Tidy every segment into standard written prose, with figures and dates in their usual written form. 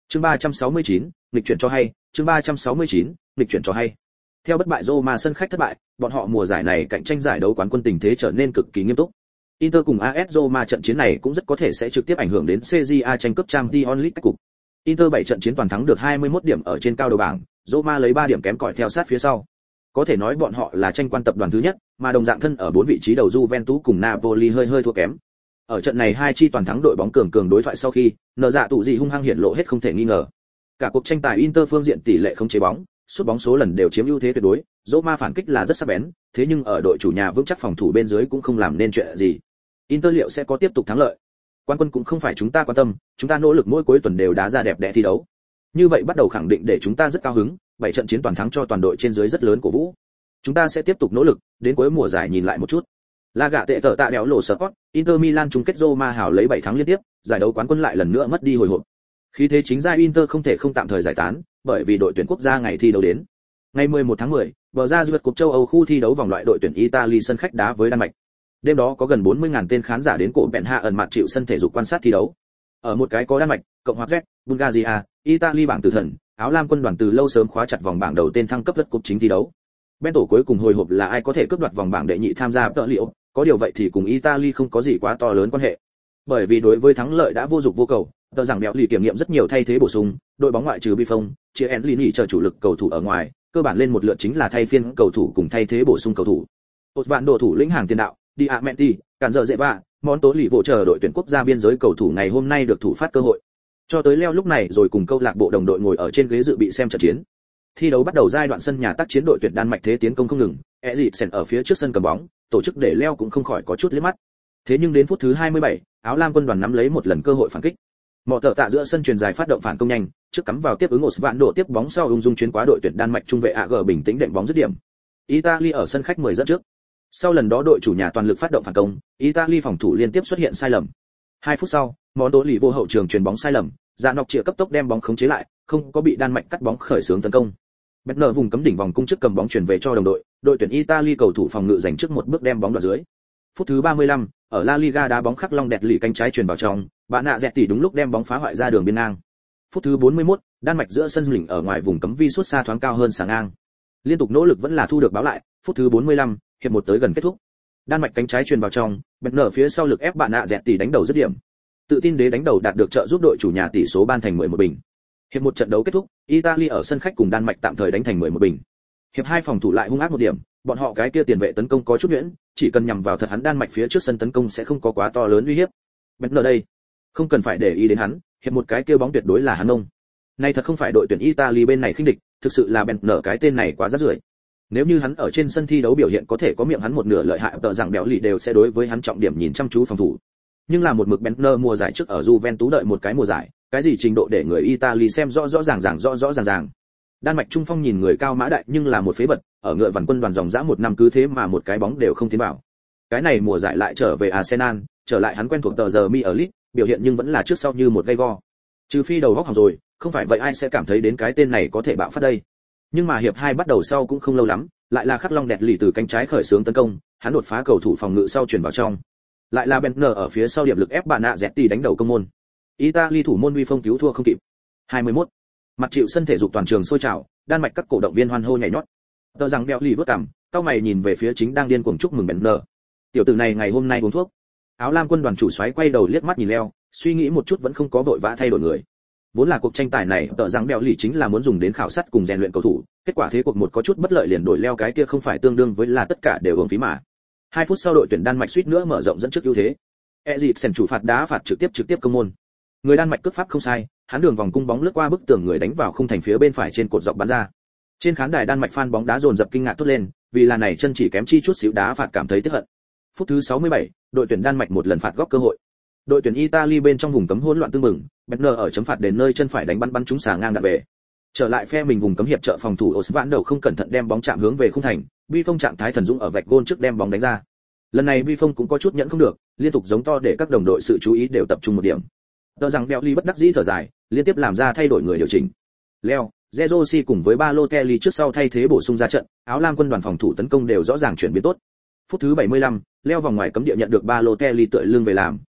Chương 369, nghịch chuyển cho hay, chương 369, nghịch chuyển cho hay. Theo bất bại Roma sân khách thất bại, bọn họ mùa giải này cạnh tranh giải đấu quán quân tình thế trở nên cực kỳ nghiêm túc. Inter cùng AS Roma trận chiến này cũng rất có thể sẽ trực tiếp ảnh hưởng đến CJA tranh cúp Champions League cách cục. Inter 7 trận chiến toàn thắng được 21 điểm ở trên cao đầu bảng, Roma lấy 3 điểm kém cỏi theo sát phía sau. Có thể nói bọn họ là tranh quan tập đoàn thứ nhất, mà đồng dạng thân ở 4 vị trí đầu Juventus cùng Napoli hơi thua kém. Ở trận này hai chi toàn thắng đội bóng cường đối thoại sau khi, nợ dạ tụ gì hung hăng hiện lộ hết không thể nghi ngờ. Cả cuộc tranh tài Inter phương diện tỷ lệ không chế bóng, sút bóng số lần đều chiếm ưu thế tuyệt đối, Roma phản kích là rất sắc bén, thế nhưng ở đội chủ nhà vững chắc phòng thủ bên dưới cũng không làm nên chuyện gì. Inter liệu sẽ có tiếp tục thắng lợi? Quán quân cũng không phải chúng ta quan tâm, chúng ta nỗ lực mỗi cuối tuần đều đá ra đẹp đẽ thi đấu. Như vậy bắt đầu khẳng định để chúng ta rất cao hứng, 7 trận chiến toàn thắng cho toàn đội trên dưới rất lớn cổ vũ. Chúng ta sẽ tiếp tục nỗ lực, đến cuối mùa giải nhìn lại một chút. La gạ tệ tở tạ đéo lộ Sport, Inter Milan chung kết Roma hảo lấy 7 thắng liên tiếp, giải đấu quán quân lại lần nữa mất đi hồi hộp. Khí thế chính ra Inter không thể không tạm thời giải tán, bởi vì đội tuyển quốc gia ngày thi đấu đến. Ngày 11 tháng 10, bờ ra duyệt cúp châu Âu khu thi đấu vòng loại đội tuyển Italy sân khách đá với Đan Mạch. Đêm đó có gần 40.000 tên khán giả đến cổ Copenhagen mặt chịu sân thể dục quan sát thi đấu. Ở một cái có Đan Mạch, Cộng hòa Czech, Bulgaria, Italy bảng tử thần, áo lam quân đoàn từ lâu sớm khóa chặt vòng bảng đầu tên thăng cấp đất cúp chính thi đấu. Bên tổ cuối cùng hồi hộp là ai có thể cướp đoạt vòng bảng đệ nhị tham gia tợ liệu, có điều vậy thì cùng Italy không có gì quá to lớn quan hệ. Bởi vì đối với thắng lợi đã vô dụng vô cầu, tờ rằng béo lì kiểm nghiệm rất nhiều thay thế bổ sung, đội bóng ngoại trừ Buffon, chia Enlini chờ chủ lực cầu thủ ở ngoài, cơ bản lên một lượt chính là thay phiên cầu thủ cùng thay thế bổ sung cầu thủ. Osvaldo thủ lĩnh hàng tiền đạo, Diamenti, cản giờ dễ vạ, món tố lì vỗ chờ đội tuyển quốc gia biên giới cầu thủ ngày hôm nay được thủ phát cơ hội. Cho tới Leo lúc này rồi cùng câu lạc bộ đồng đội ngồi ở trên ghế dự bị xem trận chiến. Thi đấu bắt đầu giai đoạn sân nhà tác chiến đội tuyển Đan Mạch thế tiến công không ngừng, Eriksen ở phía trước sân cầm bóng, tổ chức để Leo cũng không khỏi có chút liếc mắt. Thế nhưng đến phút thứ 27, áo lam quân đoàn nắm lấy một lần cơ hội phản kích. Mọ tợ tạ giữa sân truyền dài phát động phản công nhanh, trước cắm vào tiếp ứng Osvaldo tiếp bóng sau ung dung chuyến qua đội tuyển Đan Mạch trung vệ AG bình tĩnh đệm bóng dứt điểm. Italy ở sân khách 10 dẫn trước. Sau lần đó đội chủ nhà toàn lực phát động phản công, Italy phòng thủ liên tiếp xuất hiện sai lầm. 2 phút sau, món tố lì vô hậu trường truyền bóng sai lầm, Dạ Nọc chĩa cấp tốc đem bóng khống chế lại, không có bị Đan Mạch cắt bóng khởi xướng tấn công. Bettner vùng cấm đỉnh vòng cung trước cầm bóng chuyển về cho đồng đội, đội tuyển Italy cầu thủ phòng ngự giành trước một bước đem bóng đoạt dưới. Phút thứ 35, ở La Liga đá bóng khắc long đẹp lì cánh trái truyền vào trong, bạn nạ dẹt tỉ đúng lúc đem bóng phá hoại ra đường biên ngang. Phút thứ 41, Đan Mạch giữa sân lỉnh ở ngoài vùng cấm vi sút xa thoáng cao hơn xà ngang. Liên tục nỗ lực vẫn là thu được báo lại, phút thứ 45, hiệp một tới gần kết thúc. Đan Mạch cánh trái truyền vào trong, Bettner phía sau lực ép bạn nạ dẹt tỉ đánh đầu dứt điểm. Tự tin đế đánh đầu đạt được trợ giúp đội chủ nhà tỷ số ban thành 11 bình. Hiệp một trận đấu kết thúc, Italy ở sân khách cùng Đan Mạch tạm thời đánh thành 11 bình. Hiệp 2 phòng thủ lại hung ác một điểm, bọn họ cái kia tiền vệ tấn công có chút nhuyễn, chỉ cần nhằm vào thật hắn Đan Mạch phía trước sân tấn công sẽ không có quá to lớn uy hiếp. Bettner đây, không cần phải để ý đến hắn, hiệp một cái kia bóng tuyệt đối là hắn ông. Nay thật không phải đội tuyển Italy bên này khinh địch, thực sự là Bettner cái tên này quá rác rưởi. Nếu như hắn ở trên sân thi đấu biểu hiện có thể có miệng hắn một nửa lợi hại, tờ rằng béo lì đều sẽ đối với hắn trọng điểm nhìn chăm chú phòng thủ. Nhưng là một mực Bettner mùa giải trước ở Juventus đợi một cái mùa giải, cái gì trình độ để người Italy xem rõ ràng. Đan Mạch trung phong nhìn người cao mã đại nhưng là một phế vật, ở ngựa vằn quân đoàn dòng dã một năm cứ thế mà một cái bóng đều không tiến vào. Cái này mùa giải lại trở về Arsenal, trở lại hắn quen thuộc tờ giờ mi ở Leeds, biểu hiện nhưng vẫn là trước sau như một gây go. Trừ phi đầu góc hỏng rồi, không phải vậy ai sẽ cảm thấy đến cái tên này có thể bạo phát đây. Nhưng mà hiệp 2 bắt đầu sau cũng không lâu lắm, lại là khắc long đẹp lì từ cánh trái khởi xướng tấn công, hắn đột phá cầu thủ phòng ngự sau chuyển vào trong. Lại là Bettner ở phía sau điểm lực ép bạn nạ Zetti đánh đầu công môn. Italy thủ môn Buffon cứu thua không kịp. 21. Mặt chịu sân thể dục toàn trường sôi trào, Đan Mạch các cổ động viên hoan hô nhảy nhót. Tờ rằng béo lì vút cằm, cao mày nhìn về phía chính đang điên cuồng chúc mừng Bettner. Tiểu tử này ngày hôm nay uống thuốc. Áo lam quân đoàn chủ soái quay đầu liếc mắt nhìn Leo, suy nghĩ một chút vẫn không có vội vã thay đổi người. Vốn là cuộc tranh tài này, tờ rằng béo lì chính là muốn dùng đến khảo sát cùng rèn luyện cầu thủ, kết quả thế cuộc một có chút bất lợi liền đổi Leo cái kia không phải tương đương với là tất cả đều uổng phí mà. 2 phút sau đội tuyển Đan Mạch suýt nữa mở rộng dẫn trước ưu thế. Eriksen chủ phạt đá phạt trực tiếp công môn. Người Đan Mạch cướp pháp không sai, hắn đường vòng cung bóng lướt qua bức tường người đánh vào khung thành phía bên phải trên cột dọc bắn ra. Trên khán đài Đan Mạch fan bóng đá dồn dập kinh ngạc thốt lên, vì là này chân chỉ kém chi chút xíu đá phạt cảm thấy tiếc hận. Phút thứ 67, đội tuyển Đan Mạch một lần phạt góc cơ hội. Đội tuyển Italy bên trong vùng cấm hỗn loạn tương mừng, Bettner ở chấm phạt đền nơi chân phải đánh bắn trúng xà ngang đạn về. Trở lại phe mình vùng cấm hiệp trợ phòng thủ Osvaldo không cẩn thận đem bóng chạm hướng về khung thành, Buffon trạng thái thần dũng ở vạch gôn trước đem bóng đánh ra. Lần này Buffon cũng có chút nhẫn không được, liên tục giống to để các đồng đội sự chú ý đều tập trung một điểm. Tờ rằng Belly bất đắc dĩ thở dài, liên tiếp làm ra thay đổi người điều chỉnh. Leo, Zerosi cùng với Balotelli trước sau thay thế bổ sung ra trận, áo lam quân đoàn phòng thủ tấn công đều rõ ràng chuyển biến tốt. Phút thứ 75, Leo vòng ngoài cấm địa nhận được Balotelli tựa lưng về làm,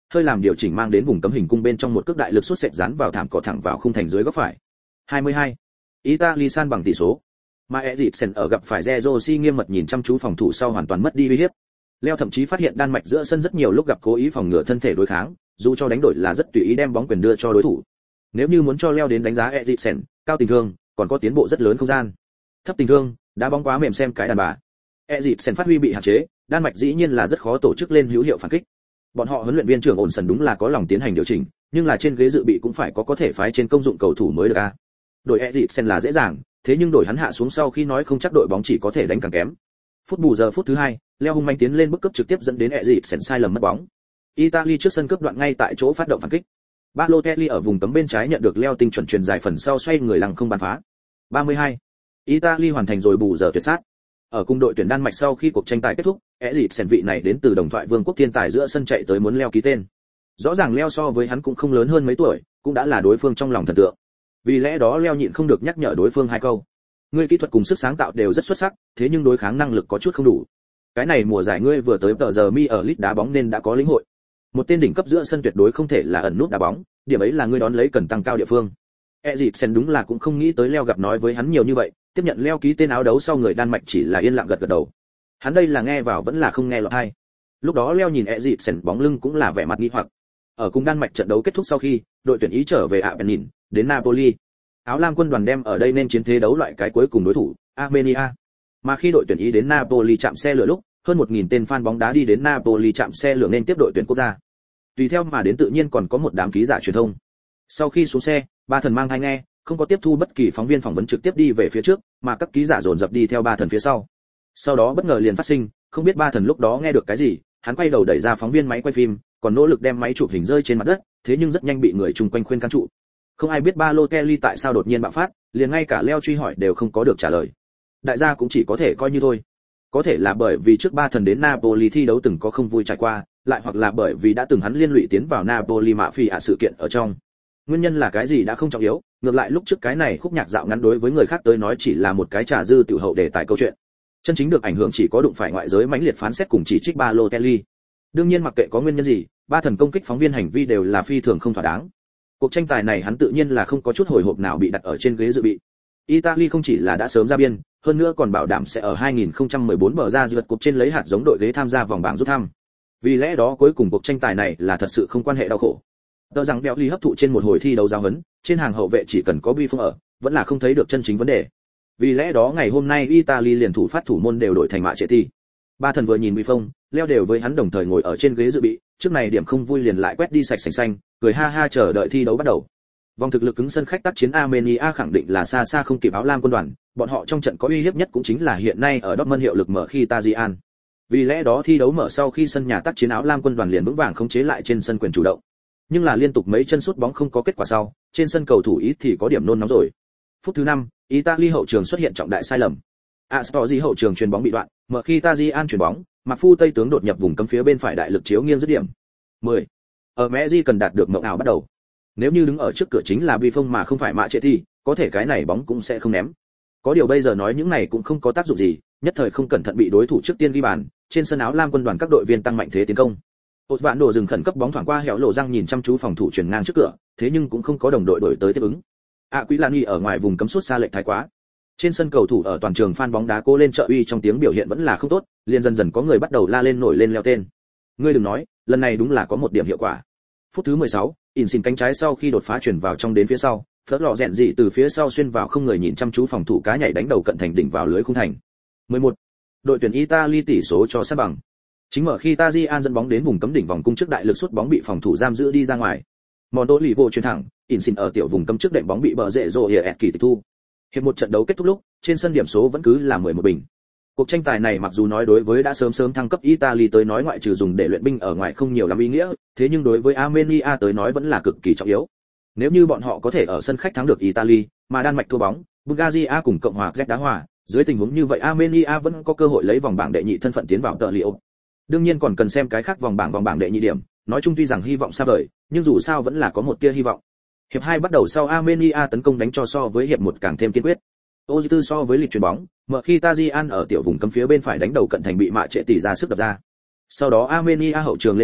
hơi làm điều chỉnh mang đến vùng cấm hình cung bên trong một cước đại lực sút sệt dán vào thảm cỏ thẳng vào khung thành dưới góc phải. 22. Italy san bằng tỷ số. Mà Eriksen ở gặp phải Zerosi nghiêm mật nhìn chăm chú phòng thủ sau hoàn toàn mất đi uy hiếp. Leo thậm chí phát hiện Đan Mạch giữa sân rất nhiều lúc gặp cố ý phòng ngừa thân thể đối kháng, dù cho đánh đổi là rất tùy ý đem bóng quyền đưa cho đối thủ. Nếu như muốn cho Leo đến đánh giá Eriksen, cao tình thương, còn có tiến bộ rất lớn không gian. Thấp tình thương, đá bóng quá mềm xem cái đàn bà. Eriksen phát huy bị hạn chế, Đan Mạch dĩ nhiên là rất khó tổ chức lên hữu hiệu phản kích. Bọn họ huấn luyện viên trưởng Olsen đúng là có lòng tiến hành điều chỉnh, nhưng là trên ghế dự bị cũng phải có thể phái trên công dụng cầu thủ mới được a. Đổi Eriksen là dễ dàng, thế nhưng đổi hắn hạ xuống sau khi nói không chắc đội bóng chỉ có thể đánh càng kém. Phút bù giờ phút thứ 2, Leo hung manh tiến lên bức cướp trực tiếp dẫn đến Eriksen sai lầm mất bóng. Italy trước sân cướp đoạn ngay tại chỗ phát động phản kích. Balotelli ở vùng cấm bên trái nhận được Leo tinh chuẩn truyền dài phần sau xoay người lăng không bắn phá. 32. Italy hoàn thành rồi bù giờ tuyệt sát. Ở cung đội tuyển Đan Mạch sau khi cuộc tranh tài kết thúc, Eriksen vị này đến từ đồng thoại vương quốc thiên tài giữa sân chạy tới muốn Leo ký tên. Rõ ràng Leo so với hắn cũng không lớn hơn mấy tuổi, cũng đã là đối phương trong lòng thần tượng. Vì lẽ đó Leo nhịn không được nhắc nhở đối phương hai câu. Ngươi kỹ thuật cùng sức sáng tạo đều rất xuất sắc, thế nhưng đối kháng năng lực có chút không đủ. Cái này mùa giải ngươi vừa tới tờ giờ mi ở lit đá bóng nên đã có lĩnh hội. Một tên đỉnh cấp giữa sân tuyệt đối không thể là ẩn nút đá bóng, điểm ấy là ngươi đón lấy cần tăng cao địa phương. Eriksen đúng là cũng không nghĩ tới Leo gặp nói với hắn nhiều như vậy, tiếp nhận Leo ký tên áo đấu sau người Đan Mạch chỉ là yên lặng gật gật đầu. Hắn đây là nghe vào vẫn là không nghe lọt tai. Lúc đó Leo nhìn Eriksen bóng lưng cũng là vẻ mặt nghi hoặc. Ở cùng Đan Mạch trận đấu kết thúc sau khi, đội tuyển Ý trở về Apennin, đến Napoli. Áo lam quân đoàn đem ở đây nên chiến thế đấu loại cái cuối cùng đối thủ, Armenia. Mà khi đội tuyển Ý đến Napoli chạm xe lửa lúc, hơn 1000 tên fan bóng đá đi đến Napoli chạm xe lửa nên tiếp đội tuyển quốc gia. Tùy theo mà đến tự nhiên còn có một đám ký giả truyền thông. Sau khi xuống xe, Ba Thần mang tai nghe, không có tiếp thu bất kỳ phóng viên phỏng vấn trực tiếp đi về phía trước, mà các ký giả dồn dập đi theo Ba Thần phía sau. Sau đó bất ngờ liền phát sinh, không biết Ba Thần lúc đó nghe được cái gì, hắn quay đầu đẩy ra phóng viên máy quay phim, còn nỗ lực đem máy chụp hình rơi trên mặt đất, thế nhưng rất nhanh bị người chung quanh khuyên can trụ. Không ai biết Balotelli tại sao đột nhiên bạo phát, liền ngay cả Leo truy hỏi đều không có được trả lời. Đại gia cũng chỉ có thể coi như thôi. Có thể là bởi vì trước Ba Thần đến Napoli thi đấu từng có không vui trải qua, lại hoặc là bởi vì đã từng hắn liên lụy tiến vào Napoli mafia sự kiện ở trong. Nguyên nhân là cái gì đã không trọng yếu, ngược lại lúc trước cái này khúc nhạc dạo ngắn đối với người khác tới nói chỉ là một cái trà dư tiểu hậu đề tài câu chuyện. Chân chính được ảnh hưởng chỉ có đụng phải ngoại giới mãnh liệt phán xét cùng chỉ trích Balotelli. Đương nhiên mặc kệ có nguyên nhân gì, Ba Thần công kích phóng viên hành vi đều là phi thường không thỏa đáng. Cuộc tranh tài này hắn tự nhiên là không có chút hồi hộp nào bị đặt ở trên ghế dự bị. Italy không chỉ là đã sớm ra biên, hơn nữa còn bảo đảm sẽ ở 2014 bờ ra vượt cục trên lấy hạt giống đội ghế tham gia vòng bảng rút thăm. Vì lẽ đó cuối cùng cuộc tranh tài này là thật sự không quan hệ đau khổ. Tờ rằng Béo Ly hấp thụ trên một hồi thi đấu giao hấn, trên hàng hậu vệ chỉ cần có Buffon ở, vẫn là không thấy được chân chính vấn đề. Vì lẽ đó ngày hôm nay Italy liền thủ phát thủ môn đều đổi thành Mạ Trệ Ti. Ba Thần vừa nhìn Buffon, Leo đều với hắn đồng thời ngồi ở trên ghế dự bị, trước này điểm không vui liền lại quét đi sạch sành xanh, cười ha ha chờ đợi thi đấu bắt đầu. Vòng thực lực cứng sân khách tác chiến Armenia khẳng định là xa xa không kịp áo lam quân đoàn, bọn họ trong trận có uy hiếp nhất cũng chính là hiện nay ở Dortmund hiệu lực mở khi Tajian. Vì lẽ đó thi đấu mở sau khi sân nhà tác chiến áo lam quân đoàn liền vững vàng khống chế lại trên sân quyền chủ động. Nhưng là liên tục mấy chân sút bóng không có kết quả sau, trên sân cầu thủ ít thì có điểm nôn nóng rồi. Phút thứ 5, Italy hậu trường xuất hiện trọng đại sai lầm. Astorzi hậu trường chuyền bóng bị đoạn, mở khi Tajian chuyền bóng, Mạc Phu Tây tướng đột nhập vùng cấm phía bên phải đại lực chiếu nghiêng dứt điểm. 10. Ở Messi cần đạt được mộng ảo bắt đầu. Nếu như đứng ở trước cửa chính là Buffon mà không phải Mạ Trệ Ti, có thể cái này bóng cũng sẽ không ném. Có điều bây giờ nói những này cũng không có tác dụng gì, nhất thời không cẩn thận bị đối thủ trước tiên ghi bàn, trên sân áo lam quân đoàn các đội viên tăng mạnh thế tiến công. Osvaldo dừng khẩn cấp bóng thoảng qua hẻo lộ răng nhìn chăm chú phòng thủ chuyển ngang trước cửa, thế nhưng cũng không có đồng đội đổi tới tiếp ứng. Aquilani ở ngoài vùng cấm sút xa lệch thái quá. Trên sân cầu thủ ở toàn trường fan bóng đá cố lên trợ uy trong tiếng biểu hiện vẫn là không tốt, liền dần dần có người bắt đầu la lên nổi lên leo tên. Ngươi đừng nói, lần này đúng là có một điểm hiệu quả. Phút thứ 16, Insin cánh trái sau khi đột phá chuyển vào trong đến phía sau, phớt lọ rèn dị từ phía sau xuyên vào không người nhìn chăm chú phòng thủ cá nhảy đánh đầu cận thành đỉnh vào lưới khung thành. 11. Đội tuyển Italy tỷ số cho sát bằng. Chính mở khi Tajian dẫn bóng đến vùng cấm đỉnh vòng cung trước đại lực sút bóng bị phòng thủ giam giữ đi ra ngoài. Montolivo chuyền thẳng, Insin ở tiểu vùng cấm trước đệm bóng bị bờ rễ rồ hiệp kỳ tịch thu. Hiệp một trận đấu kết thúc lúc, trên sân điểm số vẫn cứ là 11 bình. Cuộc tranh tài này mặc dù nói đối với đã sớm thăng cấp Italy tới nói ngoại trừ dùng để luyện binh ở ngoài không nhiều lắm ý nghĩa, thế nhưng đối với Armenia tới nói vẫn là cực kỳ trọng yếu. Nếu như bọn họ có thể ở sân khách thắng được Italy, mà Đan Mạch thua bóng, Bulgaria cùng Cộng hòa Czech đá hòa, dưới tình huống như vậy Armenia vẫn có cơ hội lấy vòng bảng đệ nhị thân phận tiến vào tờ liệu. Đương nhiên còn cần xem cái khác vòng bảng đệ nhị điểm, nói chung tuy rằng hy vọng xa vời, nhưng dù sao vẫn là có một tia hy vọng. Hiệp 2 bắt đầu sau Armenia tấn công đánh cho so với hiệp 1 càng thêm kiên quyết. Ozitu so với lịch chuyền bóng, mở khi Tajian ở tiểu vùng cấm phía bên phải đánh đầu cận thành bị Mạ Trệ Tỷ ra sức đập ra. Sau đó Armenia hậu trường lên bóng,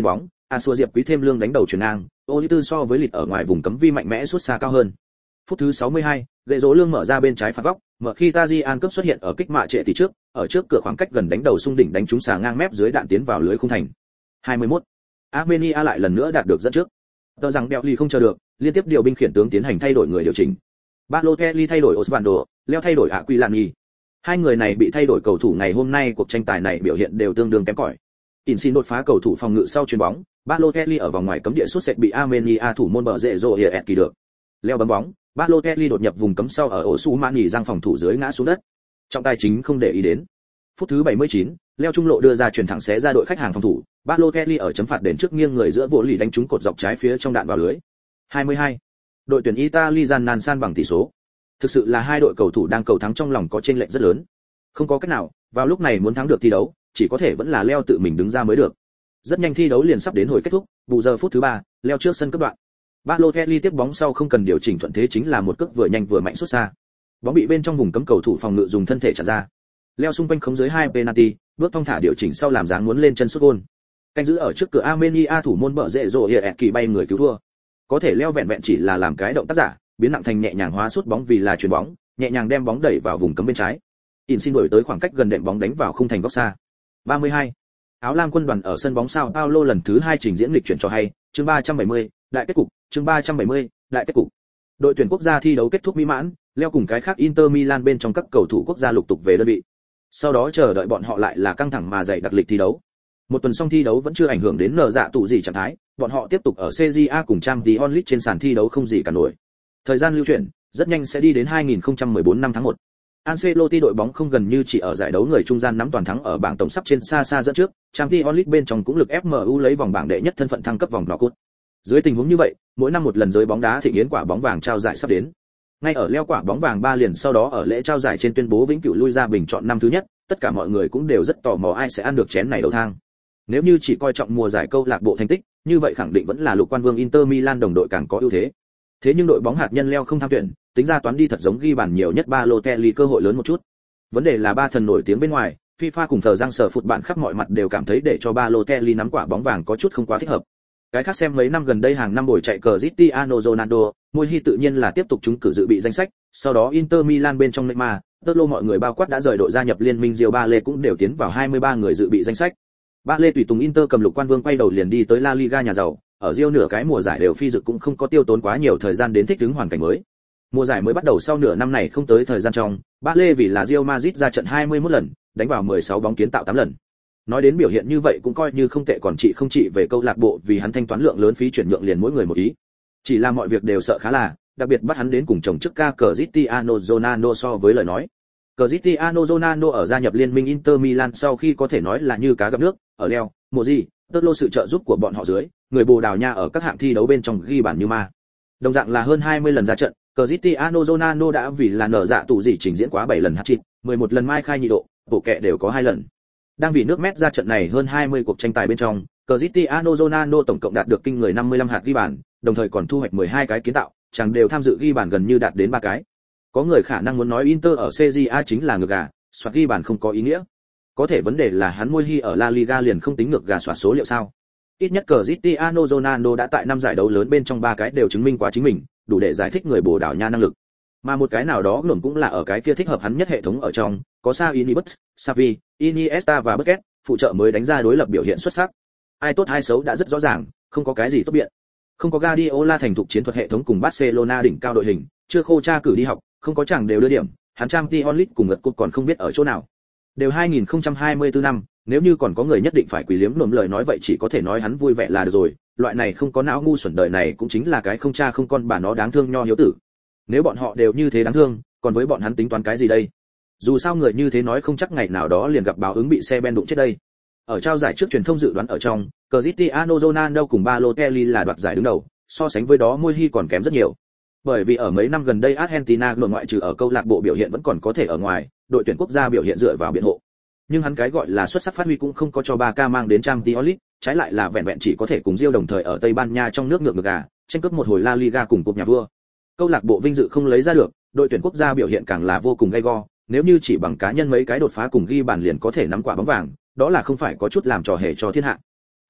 Asua Diệp Quý thêm lương đánh đầu chuyển ngang, ô tư so với lịt ở ngoài vùng cấm vi mạnh mẽ suốt xa cao hơn. Phút thứ 62, gậy rỗ lương mở ra bên trái phạt góc, mở khi Tajian cướp xuất hiện ở kích mạ trệ tỷ trước, ở trước cửa khoảng cách gần đánh đầu xung đỉnh đánh trúng xà ngang mép dưới đạn tiến vào lưới khung thành. 21. Armenia lại lần nữa đạt được dẫn trước. Tờ rằng Belly không chờ được, liên tiếp điều binh khiển tướng tiến hành thay đổi người điều chỉnh. Balotelli thay đổi Osvaldo, Leo thay đổi Aquilani. Hai người này bị thay đổi cầu thủ ngày hôm nay cuộc tranh tài này biểu hiện đều tương đương kém cỏi. Insigne đột phá cầu thủ phòng ngự sau chuyền bóng, Balotelli ở vòng ngoài cấm địa sút sệt bị Armenia thủ môn bờ rễ rồ hiệt kỳ được. Leo bấm bóng, Balotelli đột nhập vùng cấm sau ở Osumani giang phòng thủ dưới ngã xuống đất. Trọng tài chính không để ý đến. Phút thứ 79, Leo trung lộ đưa ra chuyền thẳng xé ra đội khách hàng phòng thủ, Balotelli ở chấm phạt đền trước nghiêng người giữa vô lì đánh trúng cột dọc trái phía trong đạn vào lưới. 22. Đội tuyển Italy gian nan san bằng tỷ số. Thực sự là hai đội cầu thủ đang cầu thắng trong lòng có chênh lệch rất lớn. Không có cách nào, vào lúc này muốn thắng được thi đấu, chỉ có thể vẫn là Leo tự mình đứng ra mới được. Rất nhanh thi đấu liền sắp đến hồi kết thúc, bù giờ phút thứ 3, Leo trước sân cấp đoạn. Balotelli tiếp bóng sau không cần điều chỉnh thuận thế chính là một cước vừa nhanh vừa mạnh xuất xa. Bóng bị bên trong vùng cấm cầu thủ phòng ngự dùng thân thể chặn ra. Leo xung quanh khống dưới 2 penalty, bước thong thả điều chỉnh sau làm dáng muốn lên chân sút gôn. Canh giữ ở trước cửa Armenia thủ môn bợ rễ rồ hiệt kỳ bay người cứu thua. Có thể Leo vẹn vẹn chỉ là làm cái động tác giả, biến nặng thành nhẹ nhàng hóa sút bóng vì là chuyền bóng, nhẹ nhàng đem bóng đẩy vào vùng cấm bên trái. Insigne đổi tới khoảng cách gần đệm bóng đánh vào khung thành góc xa. 32. Áo lam quân đoàn ở sân bóng Sao Paulo lần thứ 2 trình diễn lịch chuyển cho hay, chương 370, đại kết cục, chương 370, đại kết cục. Đội tuyển quốc gia thi đấu kết thúc mỹ mãn, Leo cùng cái khác Inter Milan bên trong các cầu thủ quốc gia lục tục về đơn vị. Sau đó chờ đợi bọn họ lại là căng thẳng mà dày đặc lịch thi đấu. Một tuần xong thi đấu vẫn chưa ảnh hưởng đến nở dạ tụ gì trạng thái, bọn họ tiếp tục ở CJA cùng Champions League trên sàn thi đấu không gì cả nổi. Thời gian lưu chuyển, rất nhanh sẽ đi đến 2014 năm tháng 1. Ancelotti đội bóng không gần như chỉ ở giải đấu người trung gian nắm toàn thắng ở bảng tổng sắp trên xa xa dẫn trước, Champions League bên trong cũng lực ép MU lấy vòng bảng đệ nhất thân phận thăng cấp vòng knock-out. Dưới tình huống như vậy, mỗi năm một lần giới bóng đá thịnh yến quả bóng vàng trao giải sắp đến. Ngay ở Leo quả bóng vàng 3 liền sau đó ở lễ trao giải trên tuyên bố vĩnh cửu lui ra bình chọn năm thứ nhất, tất cả mọi người cũng đều rất tò mò ai sẽ ăn được chén này đầu thang. Nếu như chỉ coi trọng mùa giải câu lạc bộ thành tích, như vậy khẳng định vẫn là lục quan vương Inter Milan đồng đội càng có ưu thế. Thế nhưng đội bóng hạt nhân Leo không tham tuyển, tính ra toán đi thật giống ghi bàn nhiều nhất Balotelli cơ hội lớn một chút. Vấn đề là ba thần nổi tiếng bên ngoài, FIFA cùng thờ giang sở phụt bạn khắp mọi mặt đều cảm thấy để cho Balotelli nắm quả bóng vàng có chút không quá thích hợp. Cái khác xem mấy năm gần đây hàng năm bồi chạy Cristiano Ronaldo, Môi Hi tự nhiên là tiếp tục trúng cử dự bị danh sách, sau đó Inter Milan bên trong Neymar, Tottenham mọi người bao quát đã rời đội gia nhập liên minh Real Bale cũng đều tiến vào 23 người dự bị danh sách. Bale tùy tùng Inter cầm lục quan vương quay đầu liền đi tới La Liga nhà giàu, ở Real nửa cái mùa giải đều phi dự cũng không có tiêu tốn quá nhiều thời gian đến thích ứng hoàn cảnh mới. Mùa giải mới bắt đầu sau nửa năm này không tới thời gian trong, Bale vì là Real Madrid ra trận 21 lần, đánh vào 16 bóng kiến tạo 8 lần. Nói đến biểu hiện như vậy cũng coi như không tệ, còn chị không chị về câu lạc bộ vì hắn thanh toán lượng lớn phí chuyển nhượng liền mỗi người một ý. Chỉ là mọi việc đều sợ khá là, đặc biệt bắt hắn đến cùng chồng chức ca Cristiano Ronaldo so với lời nói. Cristiano Ronaldo ở gia nhập liên minh Inter Milan sau khi có thể nói là như cá gặp nước, ở Leo, Modric, Tottenham sự trợ giúp của bọn họ dưới, người Bồ Đào Nha ở các hạng thi đấu bên trong ghi bàn như ma. Đồng dạng là hơn 20 lần ra trận, Cristiano Ronaldo đã vì là nở dạ tụ gì trình diễn quá 7 lần hat-trick, 11 lần mai khai nhị độ, bộ kệ đều có 2 lần. Đang vì nước Met ra trận này hơn 20 cuộc tranh tài bên trong, Cristiano Ronaldo tổng cộng đạt được kinh người 55 hạt ghi bàn, đồng thời còn thu hoạch 12 cái kiến tạo, chẳng đều tham dự ghi bàn gần như đạt đến 3 cái. Có người khả năng muốn nói Inter ở CJA chính là ngược gà, soạt ghi bàn không có ý nghĩa. Có thể vấn đề là hắn Môi Hi ở La Liga liền không tính ngược gà soạt số liệu sao? Ít nhất Cristiano Ronaldo đã tại 5 giải đấu lớn bên trong 3 cái đều chứng minh quá chính mình, đủ để giải thích người Bồ Đào Nha năng lực. Mà một cái nào đó luận cũng là ở cái kia thích hợp hắn nhất hệ thống ở trong, có Xavi, Xavi, Iniesta và Busquets, phụ trợ mới đánh ra đối lập biểu hiện xuất sắc. Ai tốt ai xấu đã rất rõ ràng, không có cái gì tốt biện. Không có Guardiola thành thục chiến thuật hệ thống cùng Barcelona đỉnh cao đội hình, chưa khô tra cử đi học, không có chẳng đều đưa điểm, hắn Champions League cùng ngật cúp còn không biết ở chỗ nào. Đều 2024 năm, nếu như còn có người nhất định phải quỳ liếm luận lời nói vậy chỉ có thể nói hắn vui vẻ là được rồi, loại này không có não ngu xuẩn đời này cũng chính là cái không cha không con bà nó đáng thương nho hiếu tử. Nếu bọn họ đều như thế đáng thương, còn với bọn hắn tính toán cái gì đây? Dù sao người như thế nói không chắc ngày nào đó liền gặp báo ứng bị xe ben đụng chết đây. Ở trao giải trước truyền thông dự đoán ở trong, Cristiano Ronaldo cùng Balotelli là đoạt giải đứng đầu, so sánh với đó Môi Hi còn kém rất nhiều. Bởi vì ở mấy năm gần đây Argentina nội ngoại trừ ở câu lạc bộ biểu hiện vẫn còn có thể ở ngoài, đội tuyển quốc gia biểu hiện dựa vào biện hộ. Nhưng hắn cái gọi là xuất sắc phát huy cũng không có cho Barca mang đến Champions League, trái lại là vẹn vẹn chỉ có thể cùng Real đồng thời ở Tây Ban Nha trong nước ngược gà, tranh cướp một hồi La Liga cùng cúp nhà vua. Câu lạc bộ vinh dự không lấy ra được, đội tuyển quốc gia biểu hiện càng là vô cùng gay go, nếu như chỉ bằng cá nhân mấy cái đột phá cùng ghi bàn liền có thể nắm quả bóng vàng, đó là không phải có chút làm trò hề cho thiên hạ.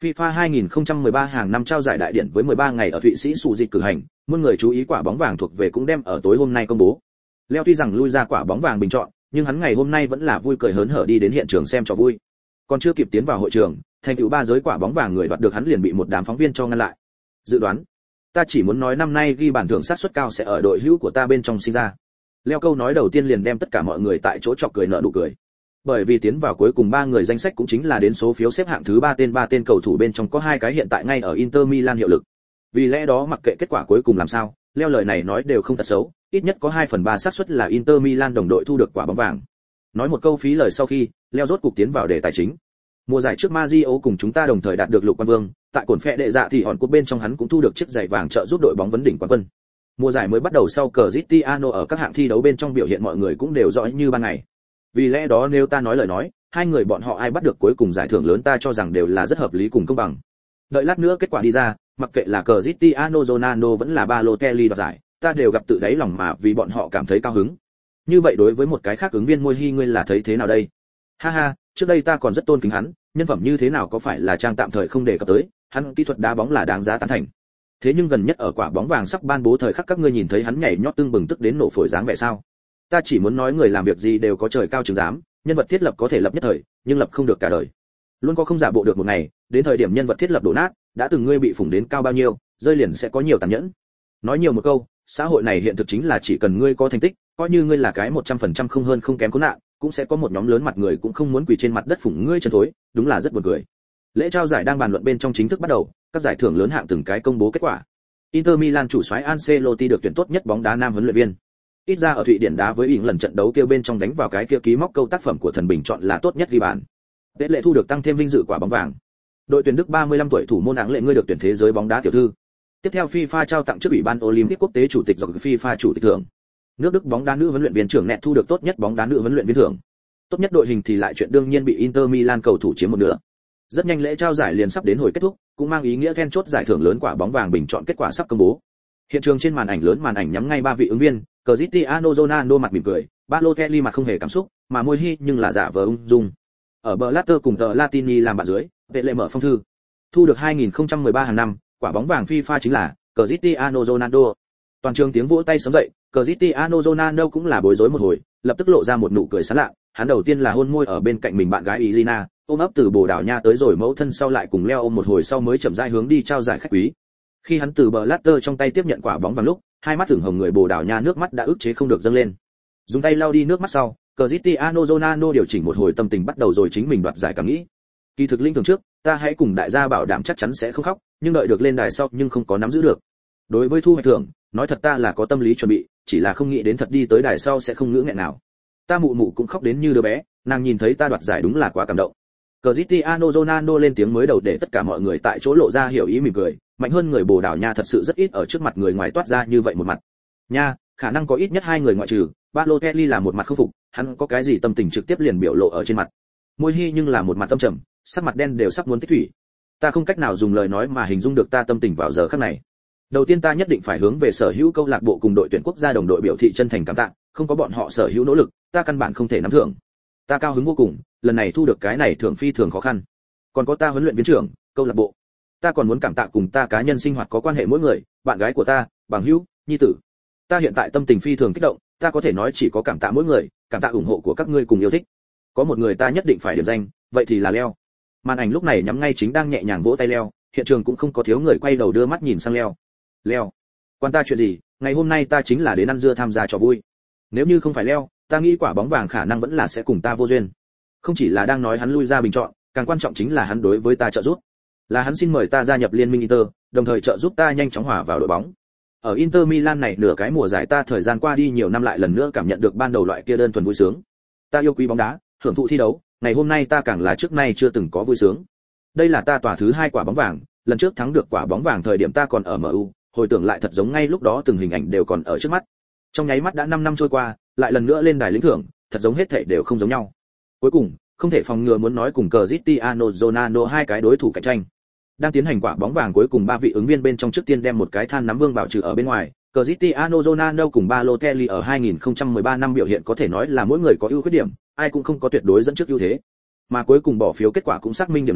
FIFA 2013 hàng năm trao giải đại điển với 13 ngày ở Thụy Sĩ Sù Dịch cử hành, muôn người chú ý quả bóng vàng thuộc về cũng đem ở tối hôm nay công bố. Leo tuy rằng lui ra quả bóng vàng bình chọn, nhưng hắn ngày hôm nay vẫn là vui cười hớn hở đi đến hiện trường xem trò vui. Còn chưa kịp tiến vào hội trường, thành tựu ba giới quả bóng vàng người đoạt được hắn liền bị một đám phóng viên cho ngăn lại. Dự đoán, ta chỉ muốn nói năm nay ghi bàn thưởng sát suất cao sẽ ở đội hữu của ta bên trong sinh ra. Leo câu nói đầu tiên liền đem tất cả mọi người tại chỗ chọc cười nở nụ cười. Bởi vì tiến vào cuối cùng 3 người danh sách cũng chính là đến số phiếu xếp hạng thứ 3 tên cầu thủ bên trong có 2 cái hiện tại ngay ở Inter Milan hiệu lực. Vì lẽ đó mặc kệ kết quả cuối cùng làm sao, Leo lời này nói đều không thật xấu, ít nhất có 2/3 xác suất là Inter Milan đồng đội thu được quả bóng vàng. Nói một câu phí lời sau khi, Leo rốt cục tiến vào đề tài chính. Mùa giải trước Mario cùng chúng ta đồng thời đạt được lục quan vương, tại cổn phệ đệ dạ thì hòn cúp bên trong hắn cũng thu được chiếc giày vàng trợ giúp đội bóng vấn đỉnh quán quân. Mùa giải mới bắt đầu sau Cristiano ở các hạng thi đấu bên trong biểu hiện mọi người cũng đều rõ như ban ngày. Vì lẽ đó nếu ta nói lời nói, hai người bọn họ ai bắt được cuối cùng giải thưởng lớn ta cho rằng đều là rất hợp lý cùng công bằng. Đợi lát nữa kết quả đi ra, mặc kệ là Cristiano Ronaldo vẫn là Balotelli đoạt giải, ta đều gặp tự đáy lòng mà vì bọn họ cảm thấy cao hứng. Như vậy đối với một cái khác ứng viên Môi Hi ngươi là thấy thế nào đây? Ha ha, trước đây ta còn rất tôn kính hắn, nhân phẩm như thế nào có phải là trang tạm thời không đề cập tới, hắn kỹ thuật đá bóng là đáng giá tán thành. Thế nhưng gần nhất ở quả bóng vàng sắp ban bố thời khắc các ngươi nhìn thấy hắn nhảy nhót tưng bừng tức đến nổ phổi dáng vẻ sao? Ta chỉ muốn nói người làm việc gì đều có trời cao chứng giám, nhân vật thiết lập có thể lập nhất thời, nhưng lập không được cả đời. Luôn có không giả bộ được một ngày, đến thời điểm nhân vật thiết lập đổ nát, đã từng ngươi bị phủng đến cao bao nhiêu, rơi liền sẽ có nhiều tàn nhẫn. Nói nhiều một câu, xã hội này hiện thực chính là chỉ cần ngươi có thành tích, coi như ngươi là cái 100% không hơn không kém khốn nạn, cũng sẽ có một nhóm lớn mặt người cũng không muốn quỳ trên mặt đất phủng ngươi chân thối, đúng là rất buồn cười. Lễ trao giải đang bàn luận bên trong chính thức bắt đầu, các giải thưởng lớn hạng từng cái công bố kết quả. Inter Milan chủ soái Ancelotti được tuyển tốt nhất bóng đá nam huấn luyện viên. Ít ra ở Thụy Điển đá với Ỉng lần trận đấu kêu bên trong đánh vào cái kia ký móc câu tác phẩm của thần bình chọn là tốt nhất ghi bàn. Tết lệ thu được tăng thêm vinh dự quả bóng vàng. Đội tuyển Đức 35 tuổi thủ môn Áng lệ ngươi được tuyển thế giới bóng đá tiểu thư. Tiếp theo FIFA trao tặng trước Ủy ban Olympic quốc tế chủ tịch do FIFA chủ tịch thưởng. Nước Đức bóng đá nữ huấn luyện viên trưởng Nẹt thu được tốt nhất bóng đá nữ huấn luyện viên thưởng. Tốt nhất đội hình thì lại chuyện đương nhiên bị Inter Milan cầu thủ chiếm một nửa. Rất nhanh lễ trao giải liền sắp đến hồi kết thúc, cũng mang ý nghĩa then chốt giải thưởng lớn quả bóng vàng bình chọn kết quả sắp công bố. Hiện trường trên màn ảnh lớn màn ảnh nhắm ngay 3 vị ứng viên, Cristiano Ronaldo mặt mỉm cười, Balotelli mặt không hề cảm xúc, mà Môi Hi nhưng là giả vờ ung dung. Ở Blatter cùng tờ Latini làm bạn dưới, vệ lệ mở phong thư. Thu được 2013 hàng năm, quả bóng vàng FIFA chính là Cristiano Ronaldo. Toàn trường tiếng vỗ tay sớm dậy, Cristiano Ronaldo cũng là bối rối một hồi, lập tức lộ ra một nụ cười sảng lạ, hắn đầu tiên là hôn môi ở bên cạnh mình bạn gái Irina, ôm ấp từ Bồ Đào Nha tới rồi mẫu thân sau lại cùng Leo ôm một hồi sau mới chậm rãi hướng đi trao giải khách quý. Khi hắn từ Blatter trong tay tiếp nhận quả bóng vàng lúc, hai mắt ửng hồng người Bồ Đào Nha nước mắt đã ức chế không được dâng lên. Dùng tay lau đi nước mắt sau, Cristiano Ronaldo điều chỉnh một hồi tâm tình bắt đầu rồi chính mình đoạt giải cảm nghĩ. Kỳ thực linh thường trước, ta hãy cùng đại gia bảo đảm chắc chắn sẽ không khóc, nhưng đợi được lên đài sau nhưng không có nắm giữ được. Đối với thu hoạch thưởng, nói thật ta là có tâm lý chuẩn bị, chỉ là không nghĩ đến thật đi tới đài sau sẽ không ngữ nghẹn nào. Ta mụ mụ cũng khóc đến như đứa bé, nàng nhìn thấy ta đoạt giải đúng là quá cảm động. Cristiano Ronaldo lên tiếng mới đầu để tất cả mọi người tại chỗ lộ ra hiểu ý mỉm cười, mạnh hơn người Bồ Đào Nha thật sự rất ít ở trước mặt người ngoài toát ra như vậy một mặt. Nha, khả năng có ít nhất 2 người ngoại trừ, Balotelli là một mặt không phục, hắn có cái gì tâm tình trực tiếp liền biểu lộ ở trên mặt. Môi Hi nhưng là một mặt tâm trầm, sắc mặt đen đều sắp muốn tích thủy. Ta không cách nào dùng lời nói mà hình dung được ta tâm tình vào giờ khắc này. Đầu tiên ta nhất định phải hướng về sở hữu câu lạc bộ cùng đội tuyển quốc gia đồng đội biểu thị chân thành cảm tạ, không có bọn họ sở hữu nỗ lực, ta căn bản không thể nắm thưởng. Ta cao hứng vô cùng, lần này thu được cái này thưởng phi thường khó khăn. Còn có ta huấn luyện viên trưởng, câu lạc bộ. Ta còn muốn cảm tạ cùng ta cá nhân sinh hoạt có quan hệ mỗi người, bạn gái của ta, bằng hữu, nhi tử. Ta hiện tại tâm tình phi thường kích động, ta có thể nói chỉ có cảm tạ mỗi người, cảm tạ ủng hộ của các ngươi cùng yêu thích. Có một người ta nhất định phải điểm danh, vậy thì là Leo. Màn ảnh lúc này nhắm ngay chính đang nhẹ nhàng vỗ tay Leo, hiện trường cũng không có thiếu người quay đầu đưa mắt nhìn sang Leo. Leo, quan ta chuyện gì, ngày hôm nay ta chính là đến ăn dưa tham gia trò vui. Nếu như không phải Leo, ta nghĩ quả bóng vàng khả năng vẫn là sẽ cùng ta vô duyên. Không chỉ là đang nói hắn lui ra bình chọn, càng quan trọng chính là hắn đối với ta trợ giúp. Là hắn xin mời ta gia nhập liên minh Inter, đồng thời trợ giúp ta nhanh chóng hòa vào đội bóng. Ở Inter Milan này nửa cái mùa giải ta thời gian qua đi nhiều năm lại lần nữa cảm nhận được ban đầu loại kia đơn thuần vui sướng. Ta yêu quý bóng đá, hưởng thụ thi đấu, ngày hôm nay ta càng là trước nay chưa từng có vui sướng. Đây là ta tỏa thứ 2 quả bóng vàng, lần trước thắng được quả bóng vàng thời điểm ta còn ở MU, hồi tưởng lại thật giống ngay lúc đó từng hình ảnh đều còn ở trước mắt. Trong nháy mắt đã 5 năm trôi qua, lại lần nữa lên đài lĩnh thưởng, thật giống hết thảy đều không giống nhau. Cuối cùng, không thể phòng ngừa muốn nói cùng Cristiano Ronaldo hai cái đối thủ cạnh tranh. Đang tiến hành quả bóng vàng cuối cùng 3 vị ứng viên bên trong trước tiên đem một cái than nắm vương bảo trừ ở bên ngoài, Cristiano Ronaldo cùng Balotelli ở 2013 năm biểu hiện có thể nói là mỗi người có ưu khuyết điểm, ai cũng không có tuyệt đối dẫn trước ưu thế. Mà cuối cùng bỏ phiếu kết quả cũng xác minh điểm này,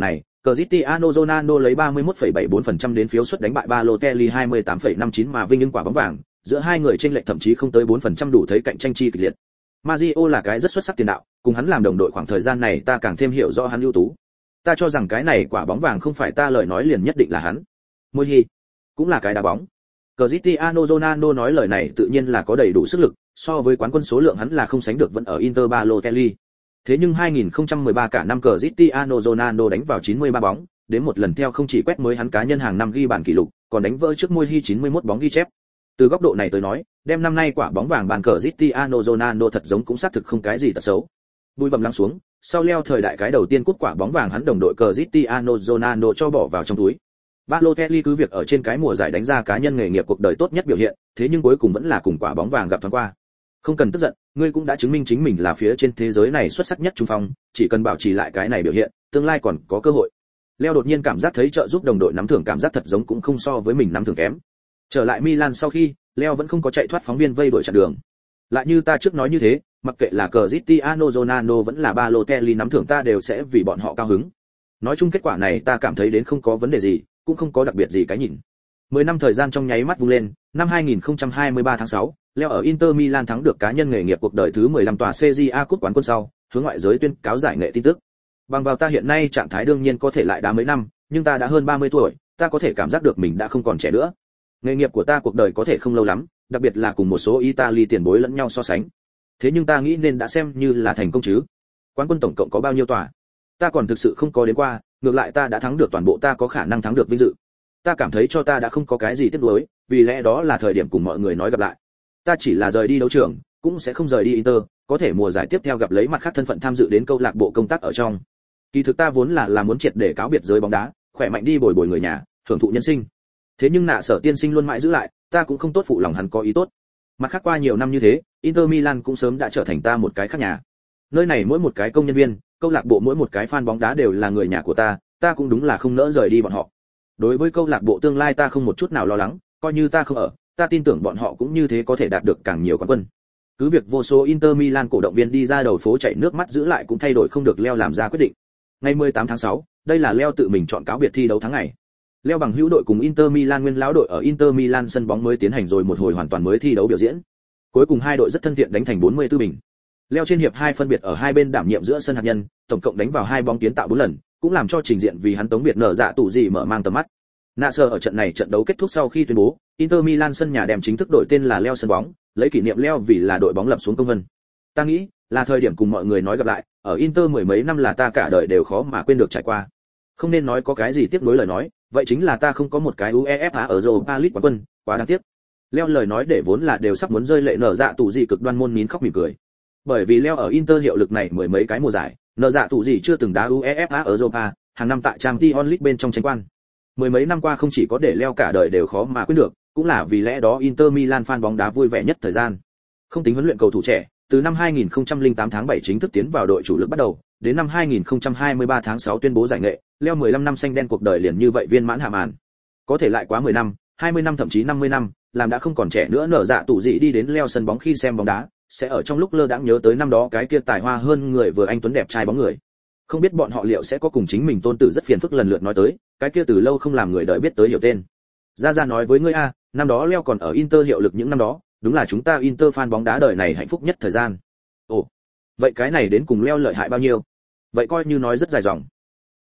Cristiano Ronaldo lấy 31,74% đến phiếu suất đánh bại Balotelli 28,59 mà vinh những quả bóng vàng, giữa hai người chênh lệch thậm chí không tới 4% đủ thấy cạnh tranh chi kịch liệt. Mario là cái rất xuất sắc tiền đạo, cùng hắn làm đồng đội khoảng thời gian này ta càng thêm hiểu rõ hắn ưu tú. Ta cho rằng cái này quả bóng vàng không phải ta lời nói liền nhất định là hắn. Môi hi cũng là cái đá bóng. Cristiano Ronaldo nói lời này tự nhiên là có đầy đủ sức lực, so với quán quân số lượng hắn là không sánh được vẫn ở Inter Balotelli. Thế nhưng 2013 cả năm Cristiano Ronaldo đánh vào 93 bóng, đến một lần theo không chỉ quét mới hắn cá nhân hàng năm ghi bàn kỷ lục, còn đánh vỡ trước Môi hi 91 bóng ghi chép. Từ góc độ này tới nói, đem năm nay quả bóng vàng bàn Cristiano Ronaldo thật giống cũng xác thực không cái gì tật xấu. Bùi bầm lắng xuống, sau leo thời đại cái đầu tiên cúp quả bóng vàng hắn đồng đội Cristiano Ronaldo cho bỏ vào trong túi. Balotelli cứ việc ở trên cái mùa giải đánh ra cá nhân nghề nghiệp cuộc đời tốt nhất biểu hiện, thế nhưng cuối cùng vẫn là cùng quả bóng vàng gặp thoáng qua. Không cần tức giận, ngươi cũng đã chứng minh chính mình là phía trên thế giới này xuất sắc nhất trung phong, chỉ cần bảo trì lại cái này biểu hiện, tương lai còn có cơ hội. Leo đột nhiên cảm giác thấy trợ giúp đồng đội nắm thưởng cảm giác thật giống cũng không so với mình nắm thưởng kém. Trở lại Milan sau khi, Leo vẫn không có chạy thoát phóng viên vây đuổi chặn đường. Lại như ta trước nói như thế, mặc kệ là Cristiano Ronaldo vẫn là Balotelli nắm thưởng ta đều sẽ vì bọn họ cao hứng. Nói chung kết quả này ta cảm thấy đến không có vấn đề gì, cũng không có đặc biệt gì cái nhìn. 10 năm thời gian trong nháy mắt vung lên, năm 2023 tháng 6, Leo ở Inter Milan thắng được cá nhân nghề nghiệp cuộc đời thứ 15 tòa Serie A cúp quán quân sau, hướng ngoại giới tuyên cáo giải nghệ tin tức. Bằng vào ta hiện nay trạng thái đương nhiên có thể lại đá mấy năm, nhưng ta đã hơn 30 tuổi, ta có thể cảm giác được mình đã không còn trẻ nữa. Nghề nghiệp của ta cuộc đời có thể không lâu lắm, đặc biệt là cùng một số Italy tiền bối lẫn nhau so sánh. Thế nhưng ta nghĩ nên đã xem như là thành công chứ. Quán quân tổng cộng có bao nhiêu tòa? Ta còn thực sự không có đến qua, ngược lại ta đã thắng được toàn bộ ta có khả năng thắng được vinh dự. Ta cảm thấy cho ta đã không có cái gì tiếc nuối, vì lẽ đó là thời điểm cùng mọi người nói gặp lại. Ta chỉ là rời đi đấu trường, cũng sẽ không rời đi Inter, có thể mùa giải tiếp theo gặp lấy mặt khác thân phận tham dự đến câu lạc bộ công tác ở trong. Kỳ thực ta vốn là muốn triệt để cáo biệt giới bóng đá, khỏe mạnh đi bồi bồi người nhà, hưởng thụ nhân sinh. Thế nhưng nạ Sở tiên sinh luôn mãi giữ lại, ta cũng không tốt phụ lòng hắn có ý tốt. Mặt khác qua nhiều năm như thế, Inter Milan cũng sớm đã trở thành ta một cái khác nhà. Nơi này mỗi một cái công nhân viên, câu lạc bộ mỗi một cái fan bóng đá đều là người nhà của ta cũng đúng là không nỡ rời đi bọn họ. Đối với câu lạc bộ tương lai ta không một chút nào lo lắng, coi như ta không ở, ta tin tưởng bọn họ cũng như thế có thể đạt được càng nhiều quán quân. Cứ việc vô số Inter Milan cổ động viên đi ra đầu phố chảy nước mắt giữ lại cũng thay đổi không được Leo làm ra quyết định. Ngày 18 tháng 6, đây là Leo tự mình chọn cáo biệt thi đấu tháng ngày. Leo bằng hữu đội cùng Inter Milan nguyên lão đội ở Inter Milan sân bóng mới tiến hành rồi một hồi hoàn toàn mới thi đấu biểu diễn. Cuối cùng hai đội rất thân thiện đánh thành 44 bình. Leo trên hiệp 2 phân biệt ở hai bên đảm nhiệm giữa sân hạt nhân, tổng cộng đánh vào 2 bóng kiến tạo 4 lần, cũng làm cho trình diện vì hắn tống biệt nở dạ tủ gì mở mang tầm mắt. Nạ Sở ở trận này trận đấu kết thúc sau khi tuyên bố, Inter Milan sân nhà đem chính thức đổi tên là Leo sân bóng, lấy kỷ niệm Leo vì là đội bóng lập xuống công vân. Ta nghĩ, là thời điểm cùng mọi người nói gặp lại, ở Inter mười mấy năm là ta cả đời đều khó mà quên được trải qua. Không nên nói có cái gì tiếc nuối lời nói, vậy chính là ta không có một cái UEFA ở Europa League quán quân, quá đáng tiếc. Leo lời nói để vốn là đều sắp muốn rơi lệ nở dạ tủ gì cực đoan môn nín khóc mỉm cười. Bởi vì Leo ở Inter hiệu lực này mười mấy cái mùa giải, nở dạ tủ gì chưa từng đá UEFA ở Europa, hàng năm tại Champions League bên trong tranh quan. Mười mấy năm qua không chỉ có để Leo cả đời đều khó mà quên được, cũng là vì lẽ đó Inter Milan fan bóng đá vui vẻ nhất thời gian. Không tính huấn luyện cầu thủ trẻ, từ năm 2008 tháng 7 chính thức tiến vào đội chủ lực bắt đầu, đến năm 2023 tháng 6 tuyên bố giải nghệ, Leo 15 năm xanh đen cuộc đời liền như vậy viên mãn hạ màn. Có thể lại quá 10 năm, 20 năm thậm chí 50 năm, làm đã không còn trẻ nữa nở dạ tủ gì đi đến Leo sân bóng khi xem bóng đá, sẽ ở trong lúc lơ đãng nhớ tới năm đó cái kia tài hoa hơn người vừa anh tuấn đẹp trai bóng người. Không biết bọn họ liệu sẽ có cùng chính mình tôn tử rất phiền phức lần lượt nói tới, cái kia từ lâu không làm người đợi biết tới hiểu tên. Ra nói với ngươi a, năm đó Leo còn ở Inter hiệu lực những năm đó, đúng là chúng ta Inter fan bóng đá đời này hạnh phúc nhất thời gian. Ồ, vậy cái này đến cùng Leo lợi hại bao nhiêu? Vậy coi như nói rất dài dòng.